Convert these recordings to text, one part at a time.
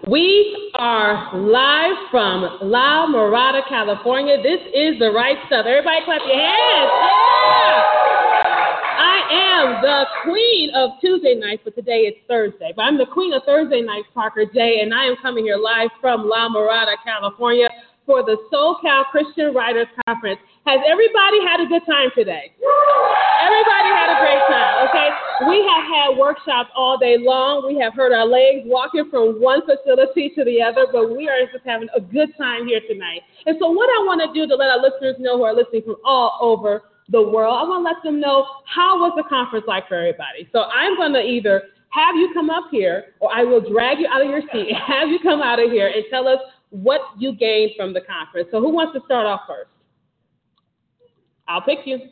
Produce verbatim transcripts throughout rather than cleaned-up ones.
We are live from La Mirada, California. This is The Right Stuff. Everybody clap your hands. Yeah! I am the queen of Tuesday nights, but today it's Thursday. But I'm the queen of Thursday nights, Parker J, and I am coming here live from La Mirada, California for the SoCal Christian Writers Conference. Has everybody had a good time today? Everybody had a great time, okay? We have had workshops all day long. We have heard our legs walking from one facility to the other, but we are just having a good time here tonight. And so what I want to do to let our listeners know who are listening from all over the world, I want to let them know how was the conference like for everybody. So I'm going to either have you come up here, or I will drag you out of your seat and have you come out of here and tell us what you gained from the conference. So who wants to start off first? I'll pick you.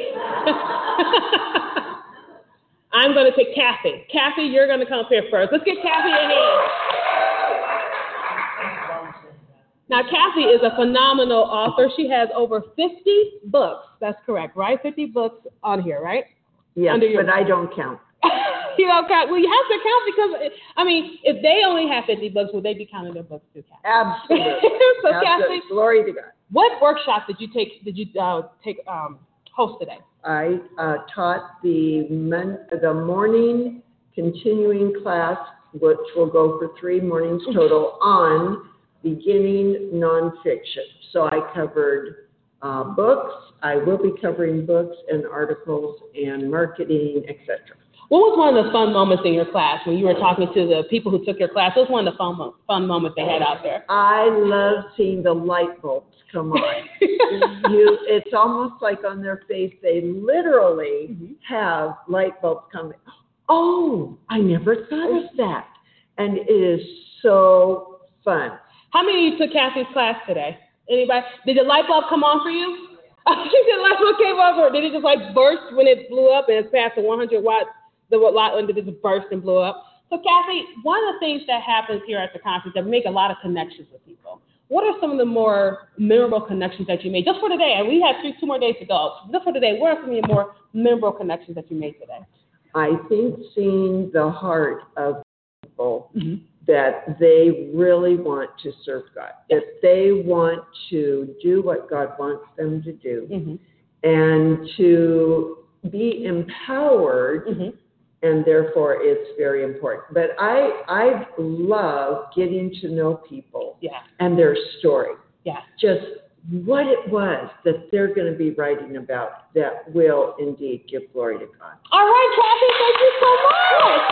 I'm going to pick Kathy. Kathy, you're going to come up here first. Let's get Kathy in here. Now, Kathy is a phenomenal author. She has over fifty books. That's correct, right? fifty books on here, right? Yes, your... but I don't count. You don't count. Well, you have to count because, I mean, if they only have fifty books, would they be counting their books too, Kathy? Absolutely. So, Absolutely. Kathy, glory to God. What workshop did you take? Did you uh, take um, host today? I uh, taught the mon- the morning continuing class, which will go for three mornings total, on beginning nonfiction. So I covered uh, books. I will be covering books and articles and marketing, et cetera. What was one of the fun moments in your class when you were talking to the people who took your class? What was one of the fun, mo- fun moments they had out there? I love seeing the light bulbs come on. you, it's almost like on their face they literally mm-hmm. have light bulbs coming. Oh, I never thought of that. And it is so fun. How many of you took Kathy's class today? Anybody? Did the light bulb come on for you? Did the light bulb came on, or did it just like burst when it blew up and it's past the one hundred watts? The light one did it just burst and blew up. So, Kathy, one of the things that happens here at the conference is that we make a lot of connections with people. What are some of the more memorable connections that you made just for today? And we have two, two more days to go. Just for today, what are some of the more memorable connections that you made today? I think seeing the heart of people, mm-hmm. that they really want to serve God, that they want to do what God wants them to do, mm-hmm. and to be empowered. Mm-hmm. And therefore, it's very important. But I I love getting to know people yeah. and their story. Yeah. Just what it was that they're going to be writing about that will indeed give glory to God. All right, Kathy, thank you so much.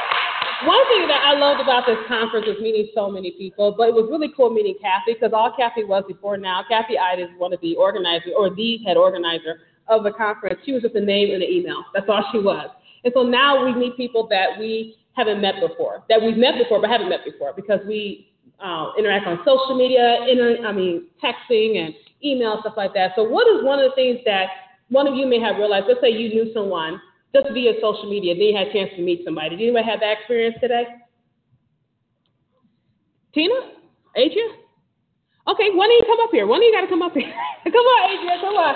One thing that I loved about this conference was meeting so many people, but it was really cool meeting Kathy because all Kathy was before now, Kathy Ida is one of the organizers or the head organizer of the conference. She was just a name and an email. That's all she was. And so now we meet people that we haven't met before, that we've met before but haven't met before because we uh, interact on social media, inter- I mean, texting and email, stuff like that. So what is one of the things that one of you may have realized? Let's say you knew someone just via social media, then you had a chance to meet somebody. Did anybody have that experience today? Tina? Adria? Okay, one of you come up here. One of you got to come up here. Come on, Adria, come on.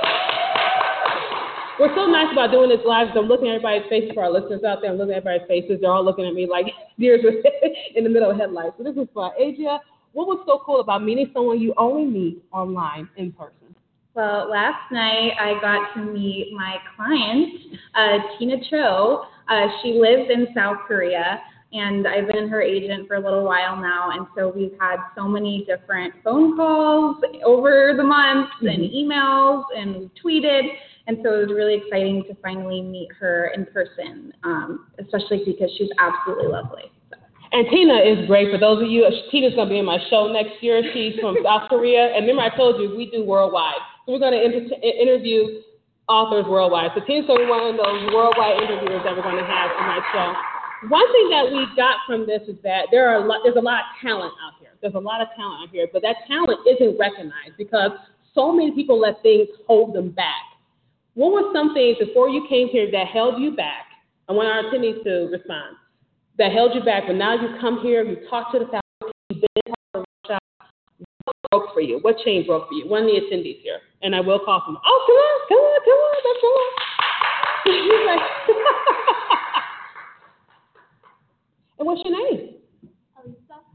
We're so nice about doing this live because I'm looking at everybody's faces for our listeners out there. I'm looking at everybody's faces. They're all looking at me like deers in the middle of headlights. So this is fun. Adria, what was so cool about meeting someone you only meet online in person? Well, last night I got to meet my client, uh, Tina Cho. Uh, she lives in South Korea, and I've been her agent for a little while now. And so we've had so many different phone calls over the months mm-hmm. and emails, and we tweeted. And so it was really exciting to finally meet her in person, um, especially because she's absolutely lovely. So. And Tina is great. For those of you, Tina's going to be in my show next year. She's from South Korea. And remember I told you we do worldwide. So we're going to inter- interview authors worldwide. So Tina's going to be one of those worldwide interviewers that we're going to have for my show. One thing that we got from this is that there are a lot, there's a lot of talent out here. There's a lot of talent out here. But that talent isn't recognized because so many people let things hold them back. What were some things before you came here that held you back? I want our attendees to respond. That held you back, but now you come here, you talk to the faculty, you've been part of the workshop. What broke for you? What chain broke for you? One of the attendees here, and I will call them. Oh, come on, come on, come on, that's come on. He's like, and what's your name? Alisa.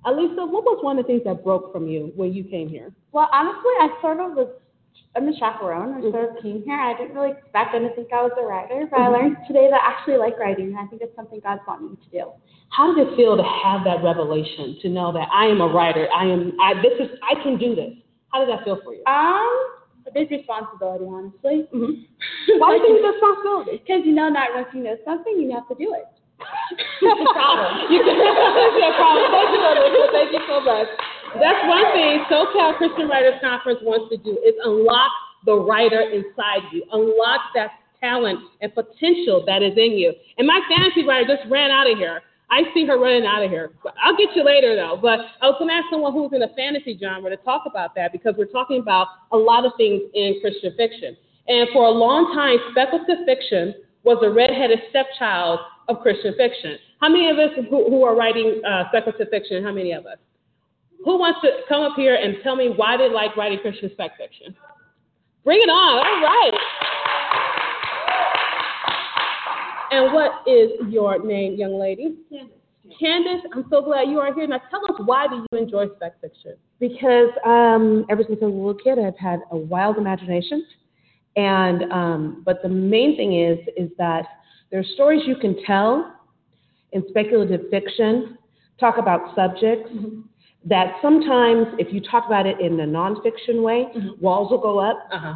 Alisa, what was one of the things that broke from you when you came here? Well, honestly, I sort of was, I'm a chaperone. I Mm-hmm. sort of came here. I didn't really expect, I didn't think I was a writer, but mm-hmm. I learned today that I actually like writing, and I think it's something God's wanting me to do. How did it feel to have that revelation, to know that I am a writer, I am, I, this is, I can do this? How did that feel for you? Um, a big responsibility, honestly. Mm-hmm. Why do you think it's a responsibility? Because you know that once you know something, you have to do it. That's a problem. You can, that's your problem. Thank you, Elizabeth. Thank you so much. That's one thing SoCal Christian Writers Conference wants to do is unlock the writer inside you, unlock that talent and potential that is in you. And my fantasy writer just ran out of here. I see her running out of here. I'll get you later, though. But I was going to ask someone who's in the fantasy genre to talk about that, because we're talking about a lot of things in Christian fiction. And for a long time, speculative fiction was the redheaded stepchild of Christian fiction. How many of us who, who are writing uh, speculative fiction, how many of us? Who wants to come up here and tell me why they like writing Christian spec fiction? Bring it on. All right. And what is your name, young lady? Candace. Candace, I'm so glad you are here. Now tell us, why do you enjoy spec fiction? Because um, ever since I was a little kid, I've had a wild imagination. And um, but the main thing is, is that there are stories you can tell in speculative fiction, talk about subjects, mm-hmm. that sometimes if you talk about it in a nonfiction way, mm-hmm. walls will go up uh-huh.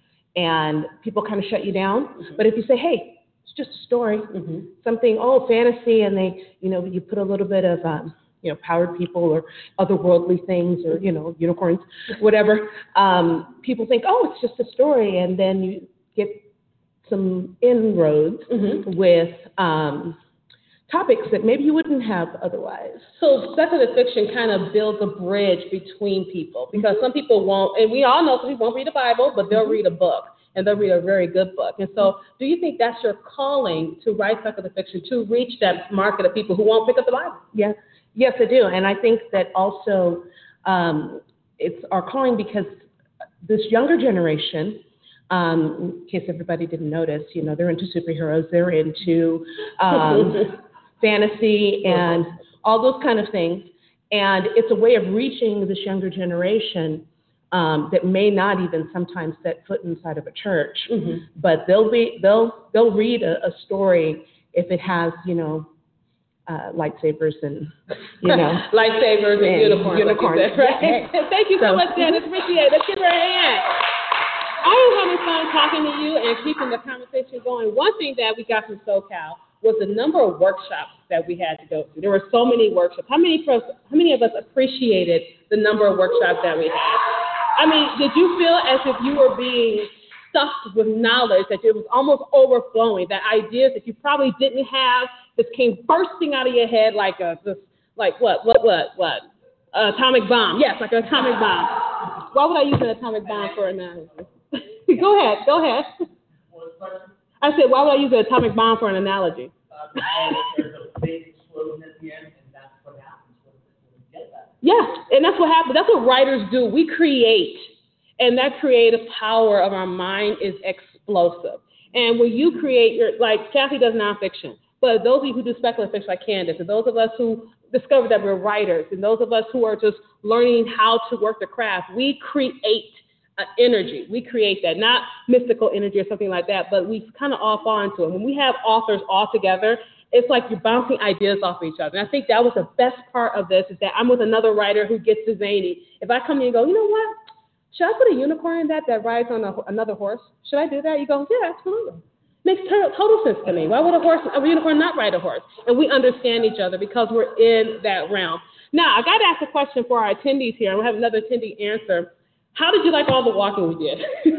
and people kind of shut you down. Mm-hmm. But if you say, hey, it's just a story, mm-hmm. something, oh, fantasy, and they, you know, you put a little bit of, um, you know, powered people or otherworldly things or, you know, unicorns, whatever, um, people think, oh, it's just a story. And then you get some inroads mm-hmm. with um, topics that maybe you wouldn't have otherwise. So speculative fiction kind of builds a bridge between people, because some people won't, and we all know some people won't read the Bible, but they'll mm-hmm. read a book, and they'll read a very good book. And so do you think that's your calling, to write speculative fiction, to reach that market of people who won't pick up the Bible? Yeah. Yes, I do. And I think that also um, it's our calling, because this younger generation, um, in case everybody didn't notice, you know, they're into superheroes, they're into um, fantasy and all those kind of things. And it's a way of reaching this younger generation um, that may not even sometimes set foot inside of a church, mm-hmm. but they'll be they'll they'll read a, a story if it has, you know, Uh, lightsabers and, you know. lightsabers and, and unicorns. Unicorns. Like said, right? Yeah. Thank you so, so much, Janice. Appreciate it. Let's give her a hand. I am having fun talking to you and keeping the conversation going. One thing that we got from SoCal was the number of workshops that we had to go through. There were so many workshops. How many, how many of us appreciated the number of workshops that we had? I mean, did you feel as if you were being stuffed with knowledge, that it was almost overflowing, that ideas that you probably didn't have just came bursting out of your head like a, just, like what, what, what, what? An atomic bomb. Yes, like an atomic bomb. Why would I use an atomic bomb for analogy? Go ahead, go ahead. I said, why would I use an atomic bomb for an analogy? Uh, because there's a big explosion at the end, and that's what happens when we get that. Yeah, and that's what happens. That's what writers do. We create. And that creative power of our mind is explosive. And when you create your, like Kathy does nonfiction, but those of you who do speculative fiction like Candace, and those of us who discover that we're writers, and those of us who are just learning how to work the craft, we create uh, energy. We create that, not mystical energy or something like that, but we kind of all fall into it. When we have authors all together, it's like you're bouncing ideas off of each other. And I think that was the best part of this, is that I'm with another writer who gets the zany. If I come in and go, you know what? Should I put a unicorn in that that rides on a, another horse? Should I do that? You go, yeah, absolutely. Makes ter- total sense to me. Why would a horse, a unicorn not ride a horse? And we understand each other because we're in that realm. Now, I got to ask a question for our attendees here, and we'll have another attendee answer. How did you like all the walking we did? come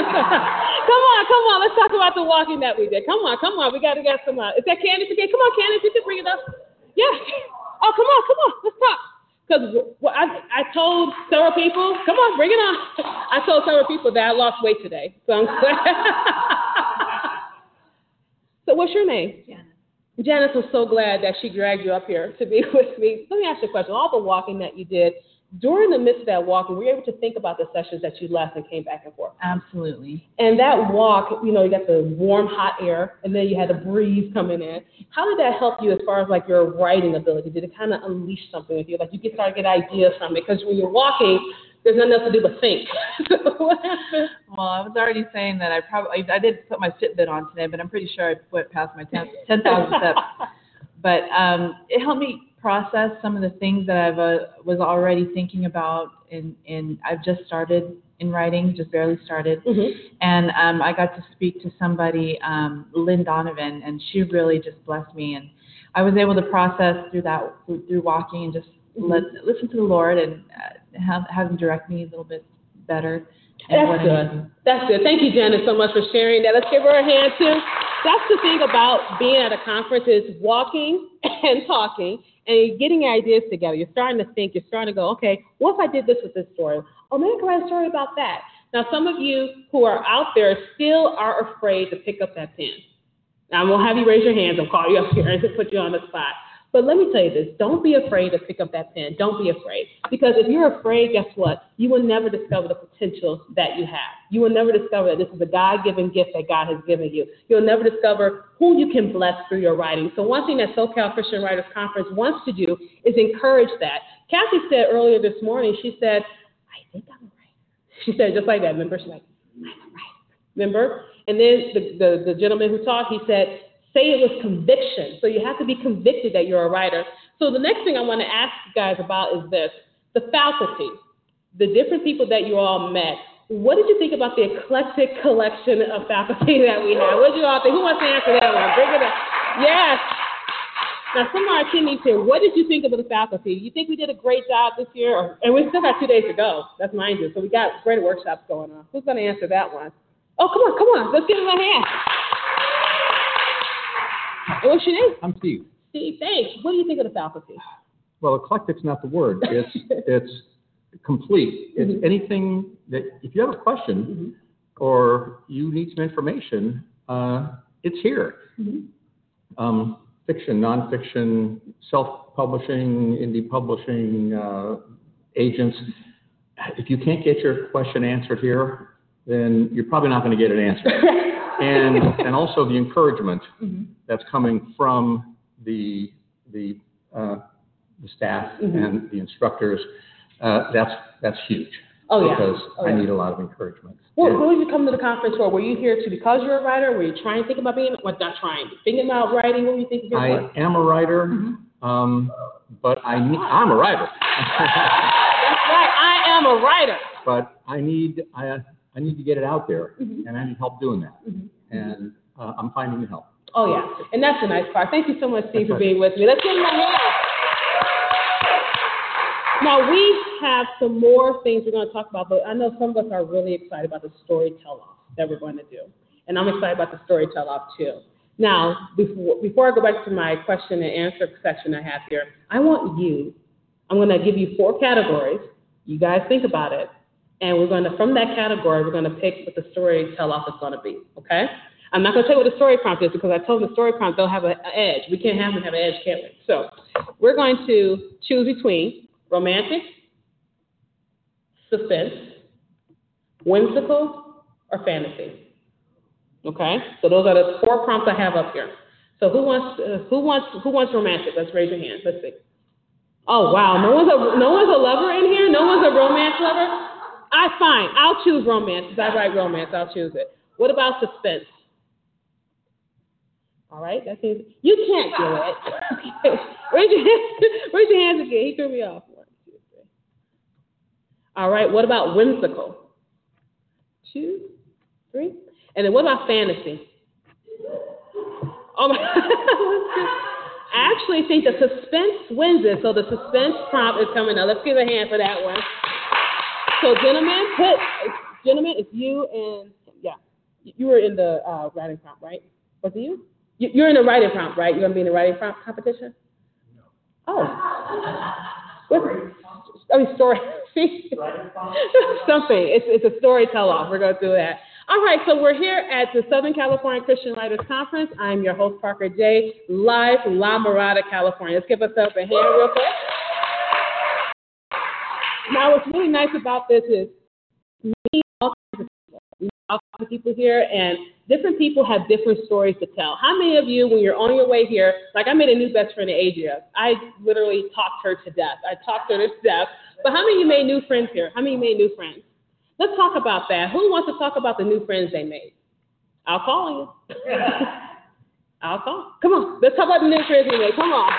on, come on. Let's talk about the walking that we did. Come on, come on. We got to get some. Uh, is that Candace again? Come on, Candace. You can bring it up. Yeah. Oh, come on, come on. Let's talk. Because well, I, I told several people, come on, bring it on. I told several people that I lost weight today. So I'm glad. So what's your name? Janice. Janice was so glad that she dragged you up here to be with me. Let me ask you a question. All the walking that you did, during the midst of that walk, were you able to think about the sessions that you left and came back and forth? Absolutely. And that walk, you know, you got the warm, hot air, and then you had the breeze coming in. How did that help you as far as like your writing ability? Did it kind of unleash something with you? Like you could start to get ideas from it? Because when you're walking, there's nothing else to do but think. What happened? Well, I was already saying that I probably, I did put my Fitbit on today, but I'm pretty sure I went past my ten thousand steps. But um, it helped me process some of the things that I've uh, was already thinking about, and in, in I've just started in writing, just barely started, Mm-hmm. and um, I got to speak to somebody, um, Lynn Donovan, and she really just blessed me, and I was able to process through that through, through walking and just Mm-hmm. let listen to the Lord and uh, have have Him direct me a little bit better. That's good. That's good. Thank you, Janet, so much for sharing that. Let's give her a hand, too. That's the thing about being at a conference is walking and talking and getting ideas together. You're starting to think. You're starting to go, okay, what if I did this with this story? Oh, maybe I can write a story about that. Now, some of you who are out there still are afraid to pick up that pen. Now, I won't have you raise your hands. I'll call you up here and put you on the spot. But let me tell you this, don't be afraid to pick up that pen. Don't be afraid. Because if you're afraid, guess what? You will never discover the potential that you have. You will never discover that this is a God-given gift that God has given you. You'll never discover who you can bless through your writing. So one thing that SoCal Christian Writers Conference wants to do is encourage that. Kathy said earlier this morning, she said, I think I'm a writer. She said just like that. Remember? She's like, I'm a writer. Remember? And then the, the, the gentleman who talked, he said, say it with conviction. So you have to be convicted that you're a writer. So the next thing I want to ask you guys about is this, the faculty, the different people that you all met. What did you think about the eclectic collection of faculty that we have? What did you all think? Who wants to answer that one? Bring it up. Yes. Now, some of our attendees here, what did you think of the faculty? You think we did a great job this year? Or, and we still got two days to go. That's mind you. So we got great workshops going on. Who's going to answer that one? Oh, come on, come on. Let's give them a hand. What's your name? I'm Steve. Steve, thanks. What do you think of the faculty? Well, eclectic's not the word. It's it's complete. It's Mm-hmm. anything that if you have a question Mm-hmm. or you need some information, uh, it's here. Mm-hmm. Um, fiction, nonfiction, self-publishing, indie publishing, uh, agents. If you can't get your question answered here, then you're probably not going to get it answered. and and also the encouragement Mm-hmm. that's coming from the the uh, the staff Mm-hmm. and the instructors. Uh, that's that's huge. Oh, yeah. Because Oh, I yeah. need a lot of encouragement. Well, And- who did you come to the conference for? Were you here to because you're a writer? Were you trying to think about being, well, not trying, thinking about writing? What were you thinking here I for? am a writer, Mm-hmm. um, but I need, I'm a writer. That's right. I am a writer. But I need I I need to get it out there, Mhm. and I need help doing that. Mhm. And uh, I'm finding the help. Oh, yeah. And that's the nice part. Thank you so much, Steve, for That's being with me. Let's give him a hand. Now, we have some more things we're going to talk about, but I know some of us are really excited about the story tell-off that we're going to do. And I'm excited about the story tell-off, too. Now, before, before I go back to my question and answer section I have here, I want you, I'm going to give you four categories. You guys think about it. And we're going to, from that category, we're going to pick what the story tell-off is going to be, okay? I'm not going to tell you what the story prompt is because I told them the story prompt, they'll have an edge. We can't have them have an edge, can't we? So we're going to choose between romantic, suspense, whimsical, or fantasy. Okay? So those are the four prompts I have up here. So who wants uh, who wants who wants romantic? Let's raise your hand. Let's see. Oh wow, no one's a no one's a lover in here. No one's a romance lover. I fine. I'll choose romance. If I write romance, I'll choose it. What about suspense? All right, that seems you can't do it. raise your hands. Raise your hands again. He threw me off. One, two, three. All right. What about whimsical? Two, three. And then what about fantasy? Oh my! I actually think the suspense wins it. So the suspense prompt is coming up. Let's give a hand for that one. So gentlemen, put gentlemen, it's you and yeah, you were in the uh, writing prompt, right? Was it you? you? You're in the writing prompt, right? You're gonna be in the writing prompt competition? No. Oh. What's, I mean, story. Something. It's it's a story tell-off. We're gonna do that. All right, so we're here at the Southern California Christian Writers Conference. I'm your host, Parker J, live from La Mirada, California. Let's give us up a hand real quick. Now, what's really nice about this is me, all kinds of people, we meet all kinds of people here, and different people have different stories to tell. How many of you, when you're on your way here, like I made a new best friend in Adria. I literally talked her to death. I talked her to death. But how many of you made new friends here? How many of you made new friends? Let's talk about that. Who wants to talk about the new friends they made? I'll call you. I'll call. Come on. Let's talk about the new friends we made. Come on.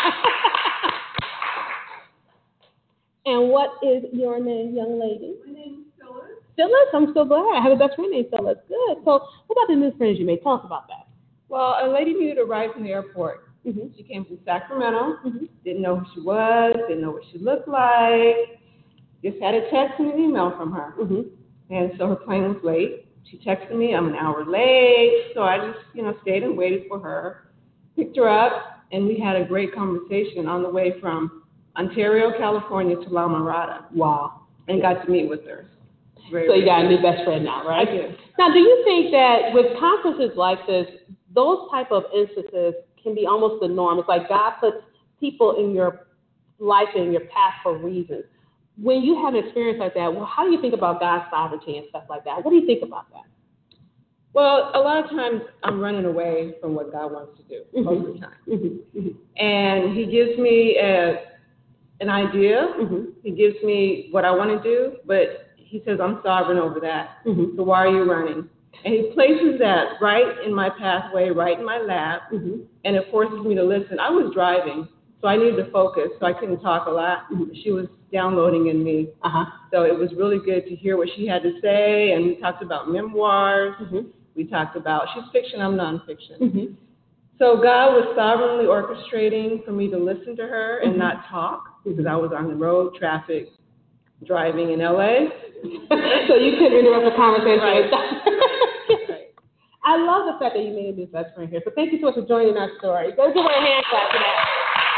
And what is your name, young lady? My name is Phyllis. Phyllis? I'm so glad. I have a best friend named Phyllis. Good. So what about the new friends you made? Tell us about that. Well, a lady needed a ride from the airport. Mm-hmm. She came from Sacramento, Mm-hmm. didn't know who she was, didn't know what she looked like, just had a text and an email from her. Mm-hmm. And so her plane was late. She texted me, I'm an hour late. So I just, you know, stayed and waited for her, picked her up, and we had a great conversation on the way from Ontario, California to La Mirada. Wow. And got to meet with her. Very, So you got a very new best friend now, right? I do. Now, do you think that with conferences like this, those type of instances can be almost the norm? It's like God puts people in your life and in your path for reasons. When you have an experience like that, well, how do you think about God's sovereignty and stuff like that? What do you think about that? Well, a lot of times I'm running away from what God wants to do, Mm-hmm. most of the time. Mm-hmm. Mm-hmm. And he gives me a, an idea. Mm-hmm. He gives me what I want to do, but he says I'm sovereign over that. Mm-hmm. So why are you running? And he places that right in my pathway, right in my lap, Mm-hmm. and it forces me to listen. I was driving, so I needed to focus, so I couldn't talk a lot. Mm-hmm. She was downloading in me. Uh-huh. So it was really good to hear what she had to say, and we talked about memoirs. Mm-hmm. We talked about, she's fiction, I'm nonfiction. Mm-hmm. So God was sovereignly orchestrating for me to listen to her and Mhm. not talk, because I was on the road, traffic, driving in L A. So you couldn't interrupt the conversation. Right. Right. I love the fact that you made a new best friend here. So thank you so much for joining our story. Go give her a hand clap for that.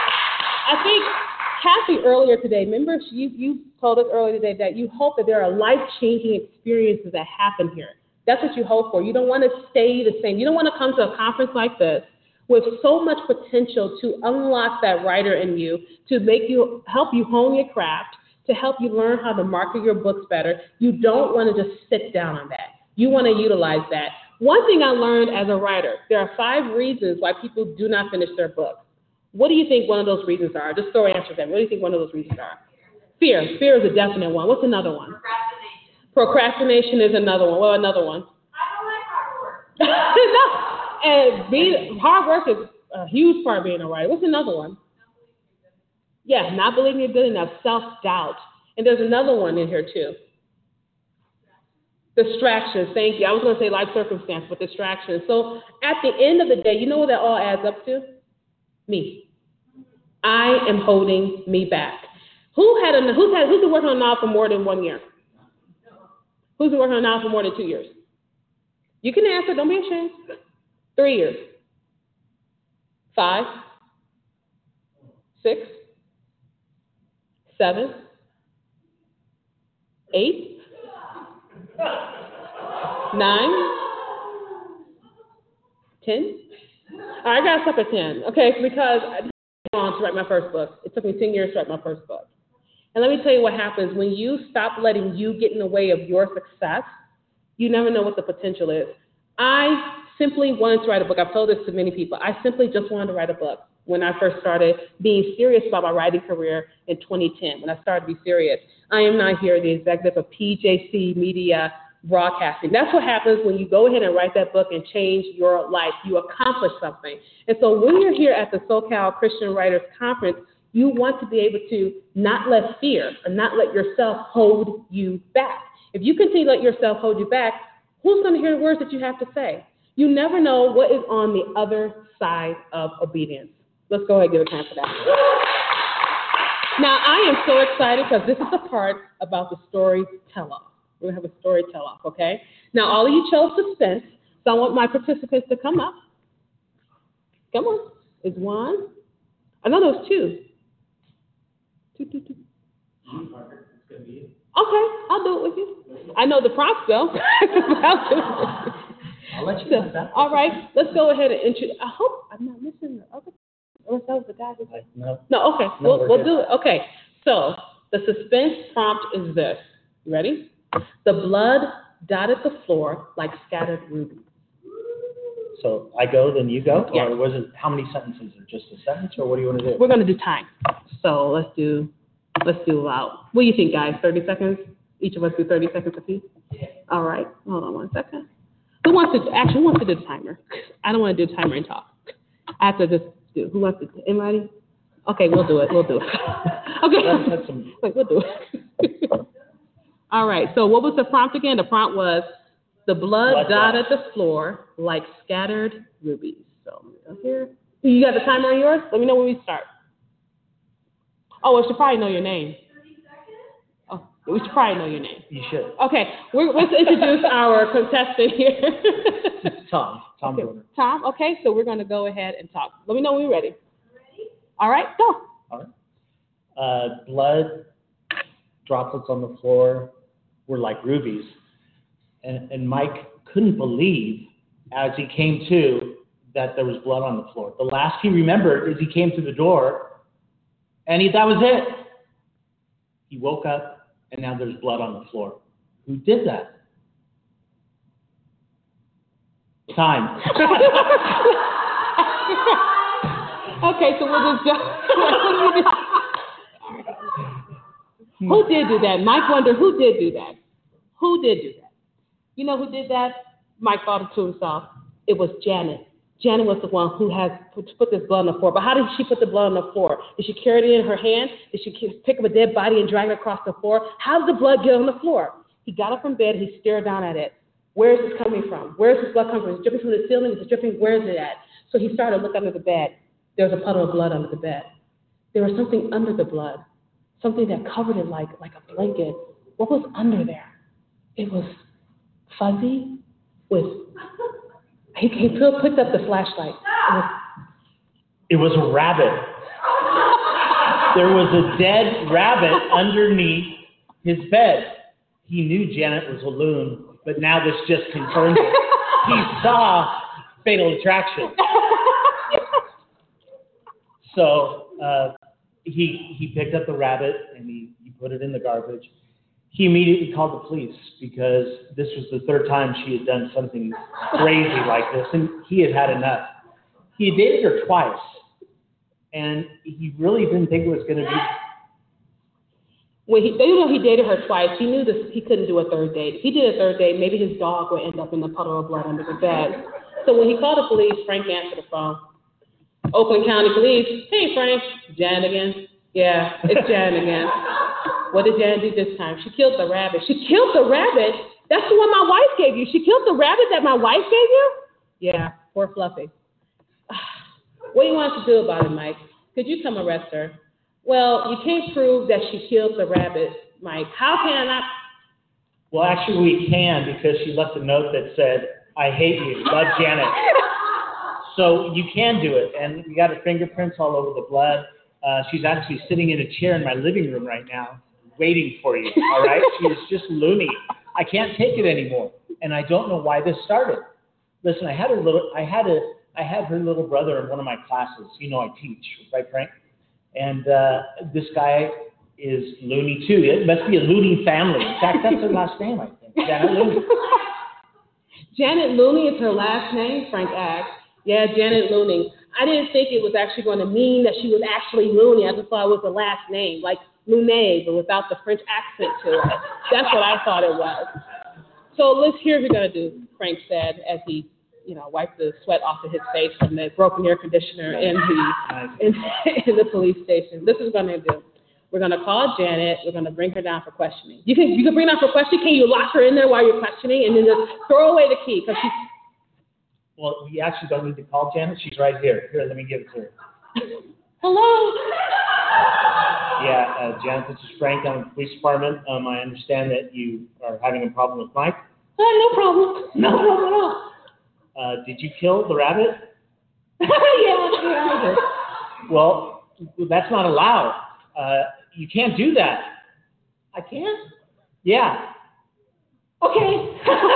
I think Kathy earlier today, remember you, you told us earlier today that you hope that there are life-changing experiences that happen here. That's what you hope for. You don't want to stay the same. You don't want to come to a conference like this with so much potential to unlock that writer in you, to make you, help you hone your craft, to help you learn how to market your books better. You don't want to just sit down on that. You want to utilize that. One thing I learned as a writer, there are five reasons why people do not finish their book. What do you think one of those reasons are? Just throw answers at me. What do you think one of those reasons are? Fear. Fear is a definite one. What's another one? Procrastination. Procrastination is another one. What another one? I don't like hard work. No. And be, hard work is a huge part of being a writer. What's another one? Yeah, not believing you're good enough, self-doubt. And there's another one in here too. Distractions, thank you. I was going to say life circumstance, but distractions. So at the end of the day, you know what that all adds up to? Me. I am holding me back. Who had a, who's had, who's been working on a novel for more than one year? Who's been working on a novel for more than two years? You can answer, don't be ashamed. Three years. Five. Six. Seven. Eight. Nine. Ten. All right, I gotta stop at ten. Okay, because I took on to write my first book. It took me ten years to write my first book. And let me tell you what happens when you stop letting you get in the way of your success. You never know what the potential is. I simply wanted to write a book. I've told this to many people. I simply just wanted to write a book when I first started being serious about my writing career in twenty ten, when I started to be serious. I am not here, the executive of P J C Media Broadcasting. That's what happens when you go ahead and write that book and change your life. You accomplish something. And so when you're here at the SoCal Christian Writers Conference, you want to be able to not let fear or not let yourself hold you back. If you continue to let yourself hold you back, who's going to hear the words that you have to say? You never know what is on the other side of obedience. Let's go ahead and give a hand for that. Now, I am so excited because this is the part about the story tell-off. We're going to have a story tell-off, okay? Now, all of you chose suspense, so I want my participants to come up. Come on. Is one? I know there was two. Two, two, two. Okay, I'll do it with you. I know the prompts, though. I'll do it. I'll let you know that. All right, let's go ahead and introduce. I hope I'm not missing the other. Unless that was the guy who. No. No, okay, No, we'll, we're we'll good. do it. Okay, so The suspense prompt is this. You ready? The blood dotted the floor like scattered rubies. So I go, then you go? Yes. Or was it, how many sentences? Or just a sentence, or what do you want to do? We're going to do time. So let's do, let's do about, what do you think, guys? thirty seconds? Each of us do thirty seconds apiece? Yeah. All right. Hold on one second. Who wants to, actually, who wants to do the timer? I don't want to do the timer and talk. I have to just do, who wants to, anybody? Okay, we'll do it. We'll do it. Okay. That's, that's some, Wait, we'll do it. All right. So what was the prompt again? The prompt was, the blood, Blood dotted the floor like scattered rubies. So I'm gonna go here. You got the timer on yours? Let me know when we start. Oh, we should probably know your name. Oh, we should probably know your name. you should. Okay, we're, let's introduce our contestant here. Tom, Tom Okay. Dorner. Tom, okay, so we're going to go ahead and talk. Let me know when we're ready. Ready? All right, go. All right. Uh, blood droplets on the floor were like rubies. And, and Mike couldn't believe, as he came to, that there was blood on the floor. The last he remembered is he came to the door, and he, that was it. He woke up, and now there's blood on the floor. Who did that? Time. Okay, so we'll just Who did do that? Mike wondered who did do that. Who did do that? You know who did that? Mike thought it to himself. It was Janet. Janet was the one who has put, put this blood on the floor. But how did she put the blood on the floor? Did she carry it in her hand? Did she pick up a dead body and drag it across the floor? How did the blood get on the floor? He got up from bed. He stared down at it. Where is this coming from? Where is this blood coming from? Is it dripping from the ceiling? Is it dripping? Where is it at? So he started to look under the bed. There was a puddle of blood under the bed. There was something under the blood, something that covered it like, like a blanket. What was under there? It was fuzzy with, he, he picked up the flashlight. It It was, was a rabbit. There was a dead rabbit underneath his bed. He knew Janet was a loon, but now this just confirmed it. He saw Fatal Attraction. So uh, he he picked up the rabbit and he, he put it in the garbage. He immediately called the police because this was the third time she had done something crazy like this, and he had had enough. He had dated her twice, and he really didn't think it was going to be. when he, even though he dated her twice, he knew this, he couldn't do a third date. If he did a third date, maybe his dog would end up in the puddle of blood under the bed. So when he called the police, Frank answered the phone. Oakland County Police, hey Frank, Jan again? Yeah, it's Jan again. What did Jan do this time? She killed the rabbit. She killed the rabbit? That's the one my wife gave you. She killed the rabbit that my wife gave you? Yeah, poor Fluffy. What do you want us to do about it, Mike? Could you come arrest her? Well, you can't prove that she killed the rabbit, Mike. How can I? Well, actually, we can because she left a note that said, I hate you, love Janet. So you can do it, and we got her fingerprints all over the blood. Uh, she's actually sitting in a chair in my living room right now, waiting for you, all right? She is just loony. I can't take it anymore, and I don't know why this started. Listen, I had her little, I had a, I had her little brother in one of my classes. You know I teach, right, Frank? And uh, this guy is loony too. It must be a loony family. In fact, that's her last name, I think. Janet Looney. Janet Looney is her last name, Frank asked. Yeah, Janet Looney. I didn't think it was actually going to mean that she was actually loony. I just thought it was the last name, like Looney, but without the French accent to it. That's what I thought it was. So let's hear what we're going to do, Frank said, as he, you know, wiped the sweat off of his face from the broken air conditioner in the, in, in the police station. This is what we're going to do. We're going to call Janet. We're going to bring her down for questioning. You can you can bring her down for questioning. Can you lock her in there while you're questioning and then just throw away the key? Because she's... Well, we actually don't need to call Janet. She's right here. Here, let me give it to her. Hello? Yeah, uh, Janet, this is Frank. I'm in the police department. Um, I understand that you are having a problem with Mike. Uh, no problem. No problem at all. Uh, did you kill the rabbit? yeah, yeah, I did. Well, that's not allowed. Uh, you can't do that. I can't? Yeah. Okay.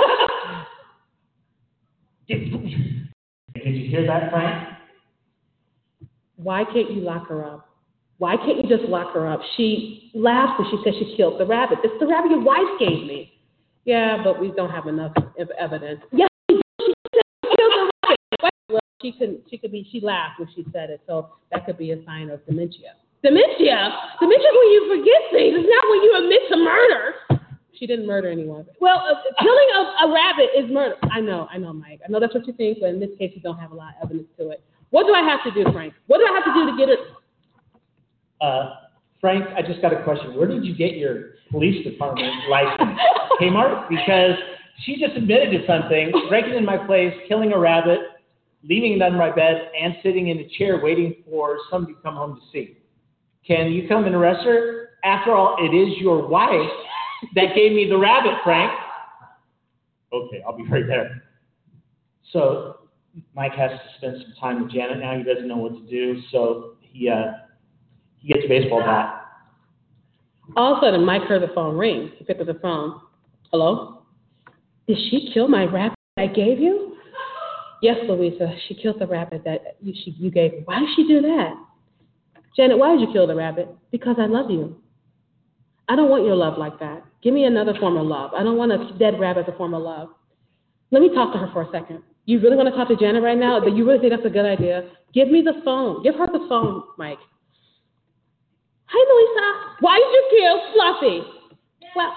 Did, did you hear that, Frank? Why can't you lock her up? Why can't you just lock her up? She laughed when she said she killed the rabbit. It's the rabbit your wife gave me. Yeah, but we don't have enough of evidence. Yes, she said she killed the rabbit. Well, she could, she could be, she laughed when she said it, so that could be a sign of dementia. Dementia? Dementia is when you forget things. It's not when you admit to murder. She didn't murder anyone. Well, uh, killing a, a rabbit is murder. I know, I know, Mike. I know that's what you think, but in this case, you don't have a lot of evidence to it. What do I have to do, Frank? What do I have to do to get it? Uh, Frank, I just got a question. Where did you get your police department license? Kmart? Because she just admitted to something, breaking in my place, killing a rabbit, leaving it under my bed, and sitting in a chair waiting for somebody to come home to see. Can you come and arrest her? After all, it is your wife that gave me the rabbit, Frank. Okay, I'll be right there. So Mike has to spend some time with Janet now. He doesn't know what to do, so he uh, he gets a baseball bat. All of a sudden, Mike heard the phone ring. He picked up the phone. Hello? Did she kill my rabbit I gave you? Yes, Louisa. She killed the rabbit that you, she, you gave me. Why did she do that? Janet, why did you kill the rabbit? Because I love you. I don't want your love like that. Give me another form of love. I don't want a dead rabbit as a form of love. Let me talk to her for a second. You really want to talk to Janet right now? Do you really think that's a good idea? Give me the phone. Give her the phone, Mike. Hi, Louisa. Why did you kill Fluffy? Well,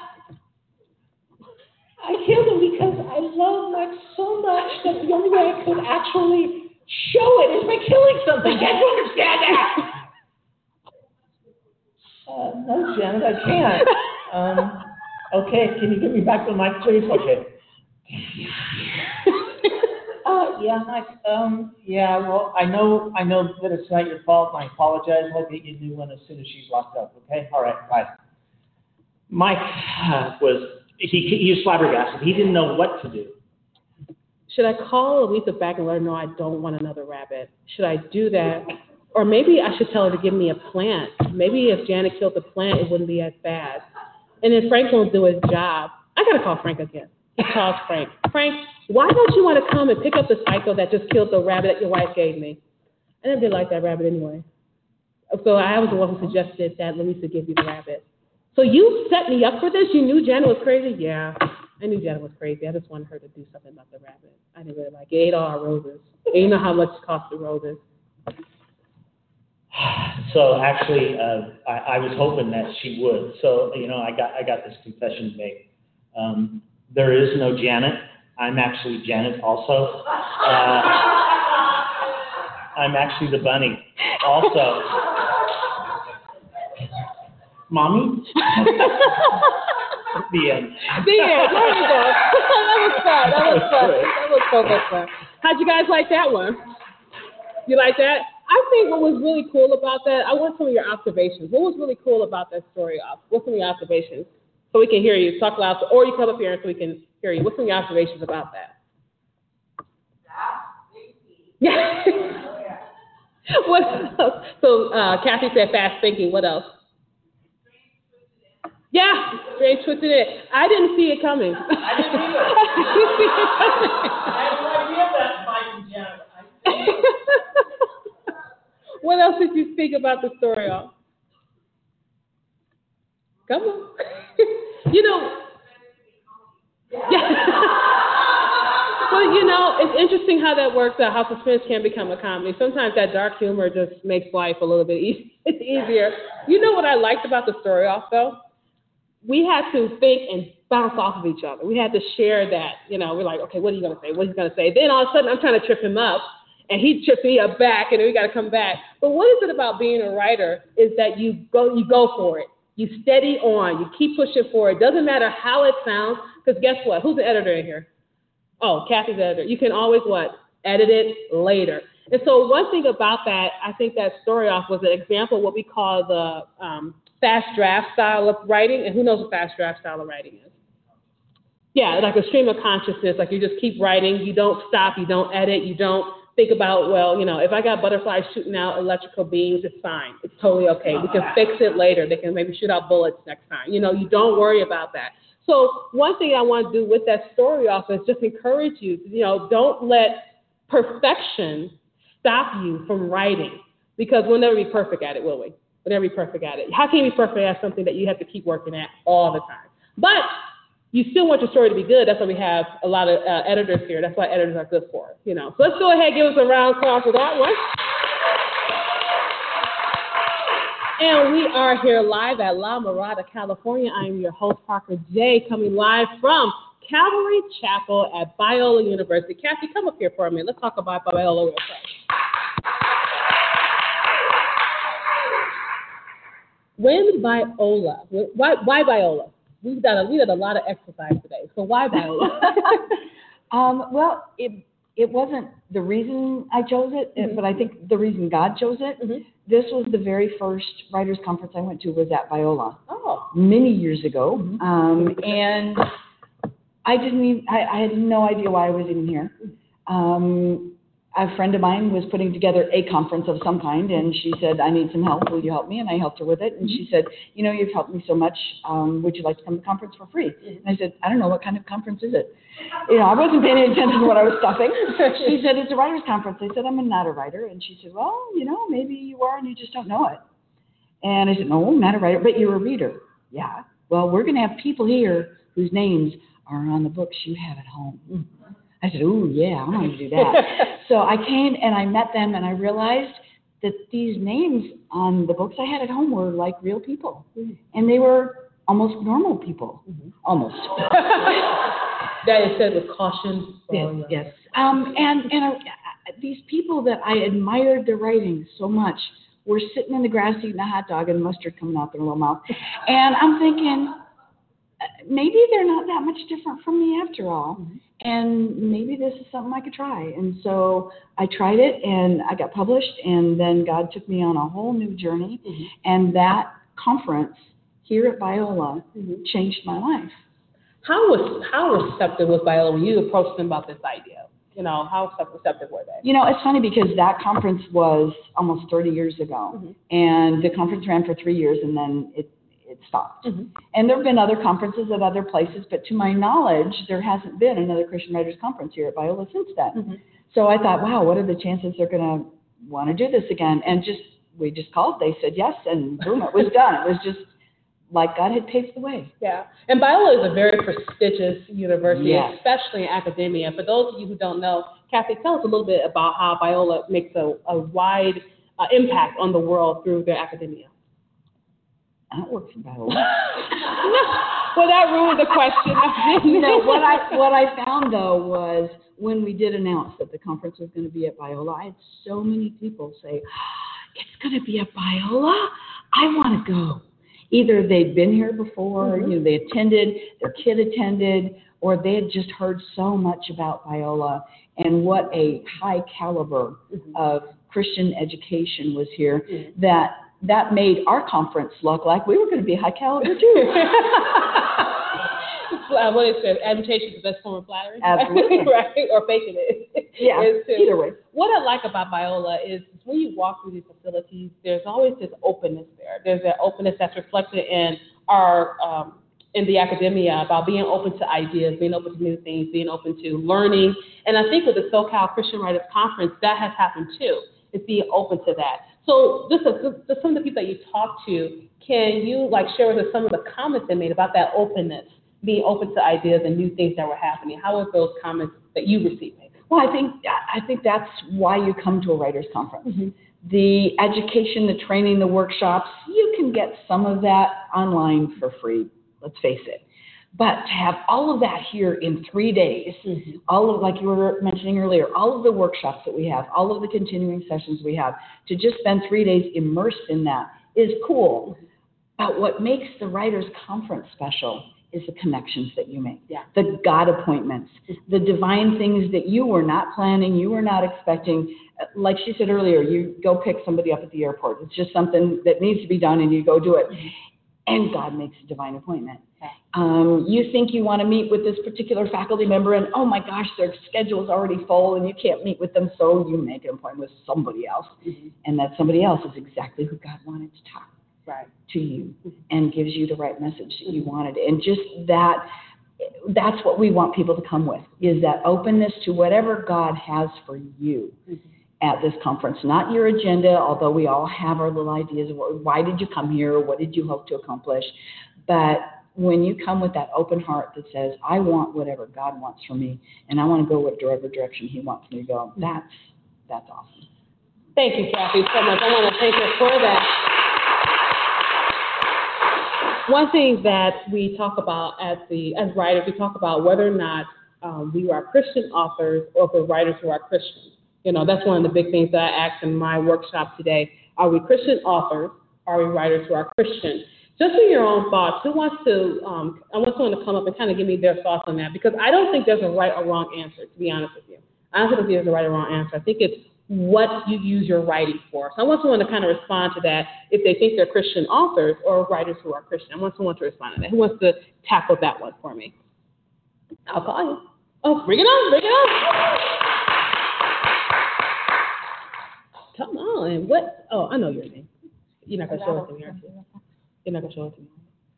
I killed him because I love Max so much that the only way I could actually show it is by killing something. Can't you understand that? Uh, no, Janet, I can't. Um, okay, can you give me back the mic, please? Okay. uh, yeah, Mike. Um, yeah. Well, I know, I know that it's not your fault. And I apologize. I'll get you a new one as soon as she's locked up. Okay. All right. Bye. Mike uh, was he, he was flabbergasted. He didn't know what to do. Should I call Louisa back and let her know I don't want another rabbit? Should I do that? Or maybe I should tell her to give me a plant. Maybe if Janet killed the plant, it wouldn't be as bad. And then Frank won't do his job. I got to call Frank again. He calls Frank. Frank, why don't you want to come and pick up the psycho that just killed the rabbit that your wife gave me? I didn't like that rabbit anyway. So I was the one who suggested that Louisa give you the rabbit. So you set me up for this? You knew Janet was crazy? Yeah, I knew Janet was crazy. I just wanted her to do something about the rabbit. I didn't really like it. It ate all our roses. And you know how much it cost the roses. So actually, uh, I, I was hoping that she would. So you know, I got I got this confession to make. Um, there is no Janet. I'm actually Janet also. Uh, I'm actually the bunny also. Mommy. The end. The end. There you go. That was fun. That was fun. That was so much fun. How'd you guys like that one? You like that? I think what was really cool about that, I want some of your observations. What was really cool about that story? What's some of your observations? So we can hear you. Talk loud. Or you come up here so we can hear you. What's some of your observations about that? Yeah. What else? So uh, Kathy said fast thinking. What else? Yeah, strange twisted it. I didn't see it coming. I didn't either. I had no idea that Mike and Janet. What else did you think about the story? Of? Come on. You know. Yeah. Well, you know, it's interesting how that works out, how suspense can become a comedy. Sometimes that dark humor just makes life a little bit e- easier. You know what I liked about the story off, though? We had to think and bounce off of each other. We had to share that. You know, we're like, okay, what are you going to say? What are you going to say? Then all of a sudden, I'm trying to trip him up. And he trips me up back, and then we got to come back. But what is it about being a writer is that you go, you go for it. You steady on. You keep pushing forward. It doesn't matter how it sounds, because guess what? Who's the editor in here? Oh, Kathy's the editor. You can always what? Edit it later. And so one thing about that, I think that story off was an example of what we call the um, fast draft style of writing. And who knows what fast draft style of writing is? Yeah, like a stream of consciousness. Like you just keep writing. You don't stop. You don't edit. You don't think about, well, you know, if I got butterflies shooting out electrical beams, it's fine. It's totally okay. We can fix it later. They can maybe shoot out bullets next time. You know, you don't worry about that. So one thing I want to do with that story off is just encourage you, you know, don't let perfection stop you from writing, because we'll never be perfect at it, will we? We'll never be perfect at it. How can you be perfect at something that you have to keep working at all the time? But you still want your story to be good. That's why we have a lot of uh, editors here. That's what editors are good for, you know. So let's go ahead and give us a round of applause for that one. And we are here live at La Mirada, California. I am your host, Parker J, coming live from Calvary Chapel at Biola University. Kathy, come up here for a minute. Let's talk about Biola real quick. When Biola? Why, why Biola? We've done a, we did a lot of exercise today. So why Biola? um, well, it it wasn't the reason I chose it, mm-hmm. but I think the reason God chose it. Mm-hmm. This was the very first writers' conference I went to was at Biola. Oh. Many years ago, mm-hmm. um, and I didn't even, I, I had no idea why I was even here. Um, a friend of mine was putting together a conference of some kind, and she said, I need some help. Will you help me? And I helped her with it. And she said, you know, you've helped me so much. Um, would you like to come to the conference for free? And I said, I don't know. What kind of conference is it? You know, I wasn't paying any attention to what I was stuffing. She said, it's a writer's conference. I said, I'm not a writer. And she said, well, you know, maybe you are and you just don't know it. And I said, no, I'm not a writer, but you're a reader. Yeah. Well, we're going to have people here whose names are on the books you have at home. I said, ooh, yeah, I want to do that. So I came and I met them and I realized that these names on the books I had at home were like real people. Mm-hmm. And they were almost normal people. Mm-hmm. Almost. That is said with caution. Yes. yes. Um, and and I, these people that I admired their writing so much were sitting in the grass eating a hot dog and mustard coming out their little mouth. And I'm thinking, maybe they're not that much different from me after all. Mm-hmm. And maybe this is something I could try. And so I tried it and I got published, and then God took me on a whole new journey. Mm-hmm. And that conference here at Biola mm-hmm. changed my life. How was how receptive was Biola when you approached them about this idea? You know, how receptive were they? You know, it's funny because that conference was almost thirty years ago. Mm-hmm. And the conference ran for three years and then it it stopped. Mm-hmm. And there have been other conferences at other places, but to my knowledge, there hasn't been another Christian Writers Conference here at Biola since then. Mm-hmm. So I thought, wow, what are the chances they're going to want to do this again? And just, we just called, they said yes, and boom, it was done. It was just like God had paved the way. Yeah. And Biola is a very prestigious university, yes. especially in academia. For those of you who don't know, Kathy, tell us a little bit about how Biola makes a, a wide uh, impact on the world through their academia. I don't work for Biola. Well, that ruined the question. No, what I what I found though was when we did announce that the conference was going to be at Biola, I had so many people say, oh, "It's going to be at Biola. I want to go." Either they'd been here before, mm-hmm. you know, they attended, their kid attended, or they had just heard so much about Biola and what a high caliber mm-hmm. of Christian education was here mm-hmm. that. That made our conference look like we were going to be high caliber too. uh, what is it? Imitation is the best form of flattery? Absolutely. Right? Or faking it. Yeah, either way. What I like about Biola is when you walk through these facilities, there's always this openness there. There's that openness that's reflected in our, um, in the academia about being open to ideas, being open to new things, being open to learning. And I think with the SoCal Christian Writers Conference, that has happened too. It's being open to that. So just, a, just some of the people that you talked to, can you like share with us some of the comments they made about that openness, being open to ideas and new things that were happening? How were those comments that you received? Well, I think I think that's why you come to a writers' conference. Mm-hmm. The education, the training, the workshops, you can get some of that online for free. Let's face it. But to have all of that here in three days, mm-hmm. all of, like you were mentioning earlier, all of the workshops that we have, all of the continuing sessions we have, to just spend three days immersed in that is cool. Mm-hmm. But what makes the Writers' Conference special is the connections that you make, yeah. the God appointments, mm-hmm. the divine things that you were not planning, you were not expecting. Like she said earlier, you go pick somebody up at the airport. It's just something that needs to be done, and you go do it. Mm-hmm. And God makes a divine appointment. Um, you think you want to meet with this particular faculty member, and oh my gosh, their schedule is already full, and you can't meet with them, so you make an appointment with somebody else. Mm-hmm. And that somebody else is exactly who God wanted to talk right. to you mm-hmm. and gives you the right message that you wanted. And just that, that's what we want people to come with, is that openness to whatever God has for you. Mm-hmm. at this conference, not your agenda, although we all have our little ideas of why did you come here, what did you hope to accomplish, but when you come with that open heart that says, I want whatever God wants for me, and I want to go whatever direction he wants me to go, that's, that's awesome. Thank you, Kathy, so much. I want to thank you for that. One thing that we talk about as the as writers, we talk about whether or not um, we are Christian authors or if we're writers who are Christians. You know, that's one of the big things that I asked in my workshop today. Are we Christian authors? Are we writers who are Christian? Just in your own thoughts, who wants to, um, I want someone to come up and kind of give me their thoughts on that, because I don't think there's a right or wrong answer, to be honest with you. I don't think there's a right or wrong answer. I think it's what you use your writing for. So I want someone to kind of respond to that if they think they're Christian authors or writers who are Christian. I want someone to respond to that. Who wants to tackle that one for me? I'll call you. Oh, bring it on, bring it on. Come on. What? Oh, I know your name. You're not going to show it to me, are you? You're not going to show it to me.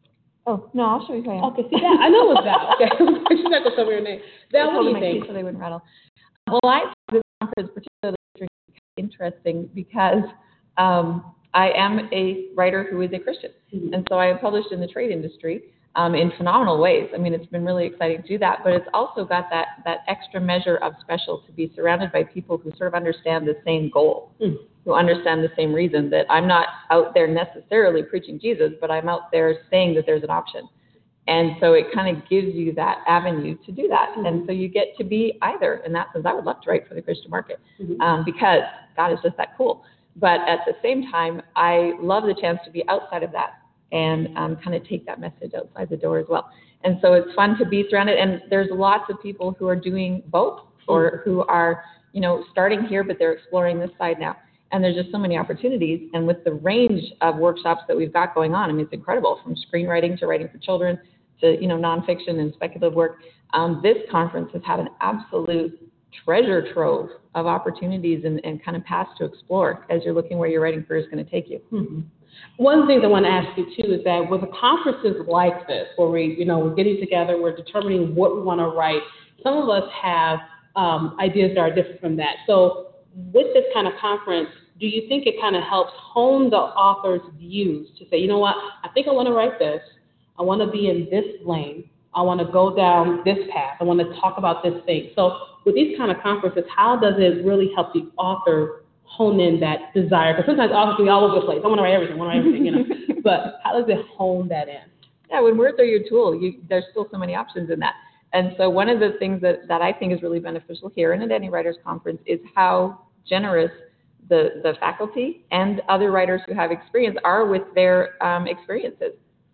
Oh, no, I'll show you who I am. Okay, see that? I know it's Val. Okay. She's not going to show me your name. Val, what do you think? So they wouldn't rattle. Well, I thought this conference particularly interesting because um, I am a writer who is a Christian. Mm-hmm. And so I have published in the trade industry um, in phenomenal ways. I mean, it's been really exciting to do that, but it's also got that, that extra measure of special to be surrounded by people who sort of understand the same goal, mm. who understand the same reason, that I'm not out there necessarily preaching Jesus, but I'm out there saying that there's an option. And so it kind of gives you that avenue to do that. Mm-hmm. And so you get to be either. In that sense, I would love to write for the Christian market mm-hmm. um, because God is just that cool. But at the same time, I love the chance to be outside of that and um, kind of take that message outside the door as well. And so it's fun to be surrounded. And there's lots of people who are doing both or mm-hmm. who are, you know, starting here, but they're exploring this side now. And there's just so many opportunities. And with the range of workshops that we've got going on, I mean, it's incredible, from screenwriting to writing for children to, you know, nonfiction and speculative work. Um, this conference has had an absolute treasure trove of opportunities and, and kind of paths to explore as you're looking where your writing career is going to take you. Mm-hmm. One thing I want to ask you, too, is that with the conferences like this, where we, you know, we're getting together, we're determining what we want to write, some of us have um, ideas that are different from that. So with this kind of conference, do you think it kind of helps hone the author's views to say, you know what, I think I want to write this. I want to be in this lane. I want to go down this path. I want to talk about this thing. So with these kind of conferences, how does it really help the author hone in that desire? Because sometimes authors can be all over the place. I want to write everything. I want to write everything, you know. But how does it hone that in? Yeah, when words are your tool, you, there's still so many options in that. And so one of the things that, that I think is really beneficial here and at any writers conference is how generous the, the faculty and other writers who have experience are with their um, experiences.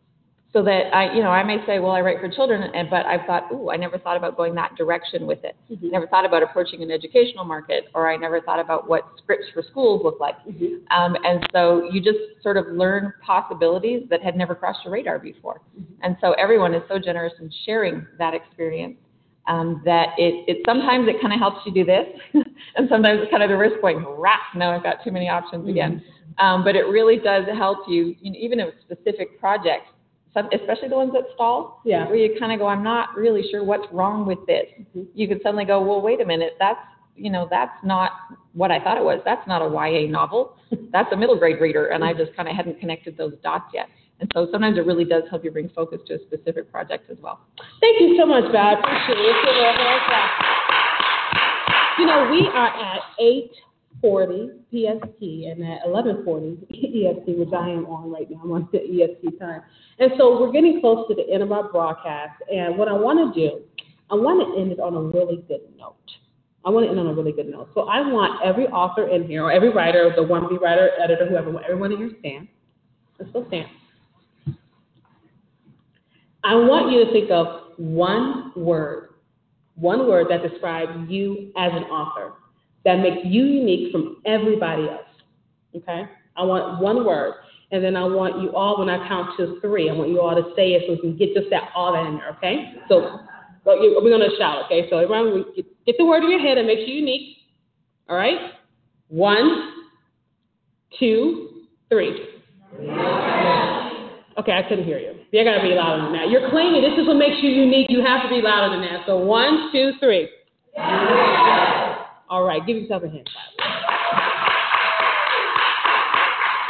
So that I, you know, I may say, well, I write for children, and, but I've thought, ooh, I never thought about going that direction with it. Mm-hmm. Never thought about approaching an educational market, or I never thought about what scripts for schools look like. Mm-hmm. Um, and so you just sort of learn possibilities that had never crossed your radar before. Mm-hmm. And so everyone is so generous in sharing that experience um, that it, it sometimes it kind of helps you do this, and sometimes it's kind of the risk going, rah, now I've got too many options mm-hmm. again. Um, but it really does help you, you know, even in specific projects. Especially the ones that stall, yeah. where you kind of go, I'm not really sure what's wrong with this. Mm-hmm. You could suddenly go, well, wait a minute, that's, you know, that's not what I thought it was. That's not a Y A novel. That's a middle grade reader, and I just kind of hadn't connected those dots yet. And so sometimes it really does help you bring focus to a specific project as well. Thank you so much, Val. I appreciate it. You know, we are at eight forty P S T and at eleven forty E S T, which I am on right now. I'm on the E S T time. And so we're getting close to the end of our broadcast. And what I want to do, I want to end it on a really good note. I want to end on a really good note. So I want every author in here, or every writer, the wannabe writer, editor, whoever, everyone in here stand. Let's go stand. I want you to think of one word, one word that describes you as an author, that makes you unique from everybody else, okay? I want one word, and then I want you all, when I count to three, I want you all to say it so we can get just that, all that in there, okay? So we're going to shout, okay? So everyone, get the word in your head that makes you unique, all right? One, two, three. Okay, I couldn't hear you. You got to be louder than that. You're claiming this is what makes you unique. You have to be louder than that. So one, two, three. All right, give yourself a hand.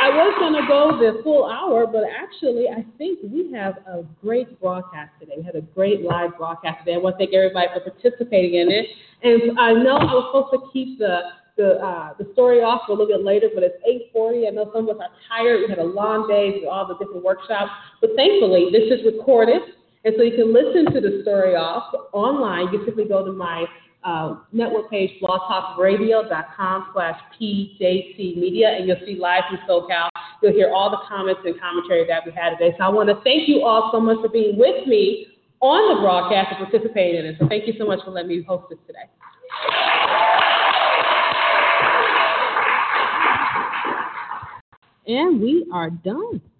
I was going to go the full hour, but actually, I think we have a great broadcast today. We had a great live broadcast today. I want to thank everybody for participating in it. And I know I was supposed to keep the the uh, the story off for a little bit later, but it's eight forty. I know some of us are tired. We had a long day with all the different workshops. But thankfully, this is recorded, and so you can listen to the story off online. You simply go to my Uh, network page, blogtalkradio.com slash PJC Media, and you'll see live from SoCal. You'll hear all the comments and commentary that we had today. So I want to thank you all so much for being with me on the broadcast and participating in it. So thank you so much for letting me host this today. And we are done.